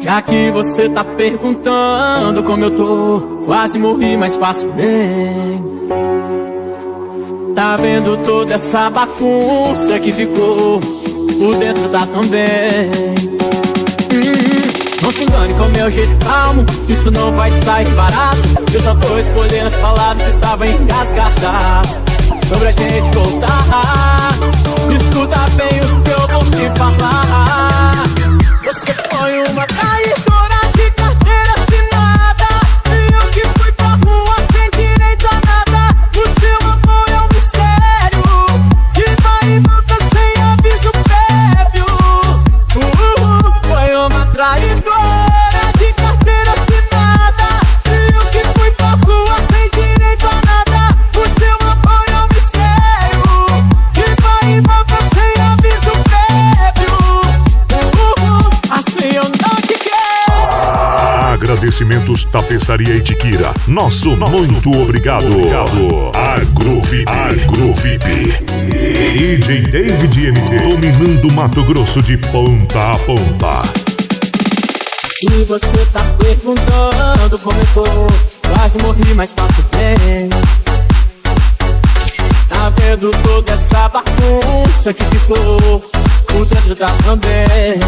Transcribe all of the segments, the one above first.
Já que você tá perguntando como eu tô, quase morri, mas passo bem. Tá vendo toda essa bagunça que ficou? Por dentro tá também. Não se engane com o meu jeito calmo, isso não vai te sair barato. Eu só tô escolhendo as palavras que estavam engasgadas sobre a gente voltar. Escuta bem o que eu vou te falar. Você foi uma traidora de carteira assinada, e eu que fui pra rua sem direito a nada. O seu amor é um mistério que vai e volta sem aviso prévio. Foi uma traidora de carteira assinada, e eu que fui pra rua sem direito a nada. O seu amor é um mistério que vai e volta sem aviso prévio. Assim eu não te quero. Agradecimentos Tapeçaria Itiquira. Nosso muito obrigado. Agrovip. DJ David MT, dominando Mato Grosso de ponta a ponta. E você tá perguntando como eu tô, quase morri, mas passo bem. Tá vendo toda essa bagunça que ficou? Por dentro tá também.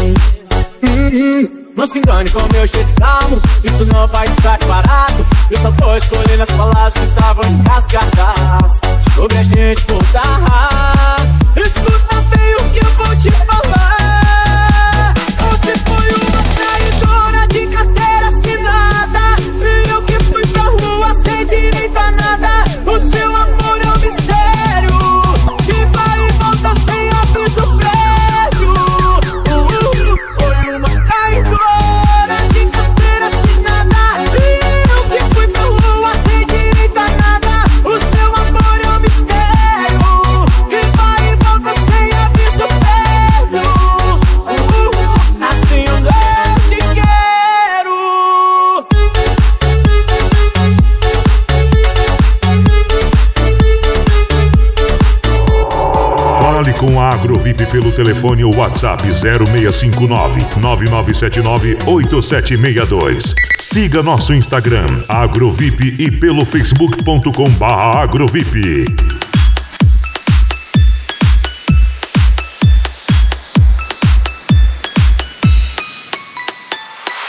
Não se engane com o meu jeito calmo, isso não vai te sair barato. Eu só tô escolhendo as palavras que estavam engasgadas sobre a gente voltar. Escuta bem o que eu vou te falar. Você foi uma traidora de carteira assinada, e eu que fui pra rua sem direito a nada. O seu amor é um mistério que vai e volta sem aviso prévio. Foi uma traidora de carteira assinada, e eu que fui pra rua sem direito a nada. O seu amor é um mistério que vai e volta sem aviso prévio. Assim eu não te quero. Fale com a Agrovip pelo telefone ou WhatsApp 0659 9979 8762. Siga nosso Instagram Agrovip e pelo facebook.com/agrovip.